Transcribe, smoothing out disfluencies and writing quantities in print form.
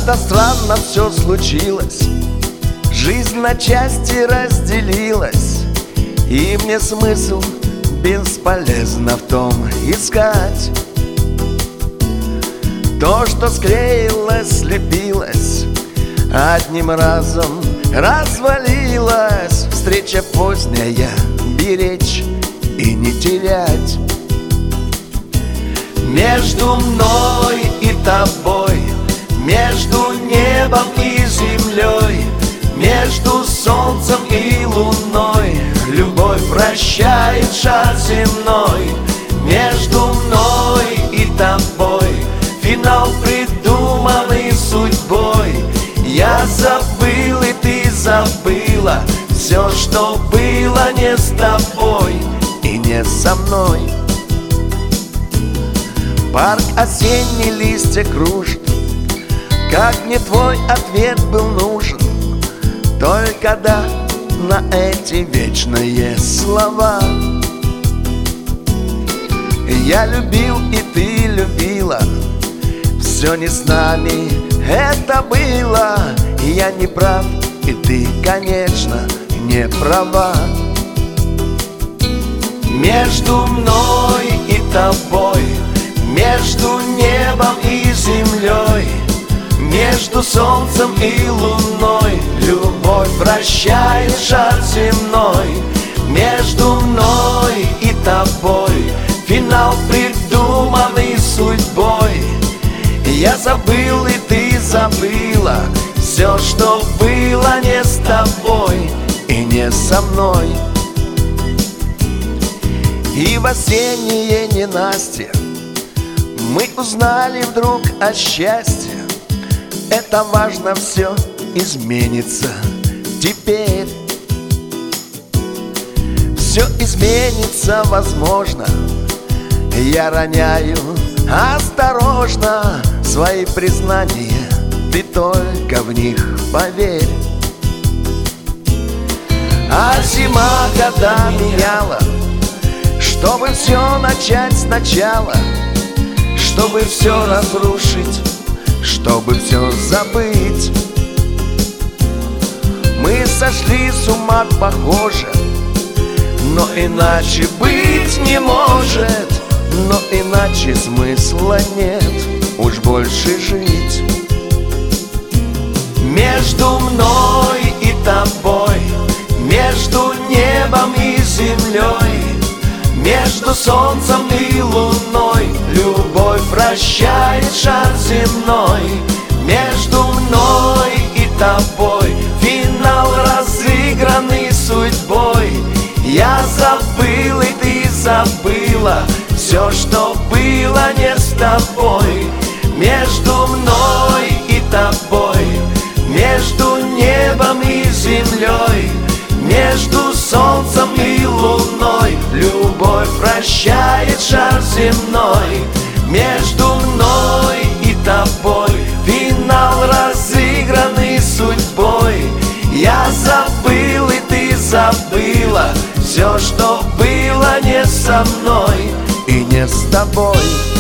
Как-то странно все случилось, жизнь на части разделилась, и мне смысл бесполезно в том искать. То, что склеилось, слепилось, одним разом развалилась. Встреча поздняя, беречь и не терять. Между мной и тобой, между небом и землей, между солнцем и луной любовь прощает шар земной. Между мной и тобой финал, придуманный судьбой. Я забыл, и ты забыла все, что было не с тобой и не со мной. Парк осенний, листья кружит, как мне твой ответ был нужен. Только да на эти вечные слова. Я любил, и ты любила, все не с нами это было. Я не прав, и ты, конечно, не права. Между мной и тобой, между небом и землей, между солнцем и луной любовь прощает шар земной. Между мной и тобой финал, придуманный судьбой. Я забыл, и ты забыла все, что было не с тобой и не со мной. И в осеннее ненастье мы узнали вдруг о счастье. Это важно, все изменится теперь. Все изменится, возможно. Я роняю осторожно свои признания, ты только в них поверь. А зима года меняла, чтобы все начать сначала, чтобы все разрушить, чтобы все забыть. Мы сошли с ума, похоже, но иначе быть не может. Но иначе смысла нет уж больше жить. Между мной и тобой, между небом и землей, между солнцем и луной любовь прощает шар земной. Между мной и тобой финал, разыгранный судьбой. Я забыл, и ты забыла все, что было не с тобой. Между мной и тобой, между небом и землей, между солнцем и луной любовь прощает шар земной. Между мной и тобой финал, разыгранный судьбой. Я забыл, и ты забыла все, что было не со мной и не с тобой.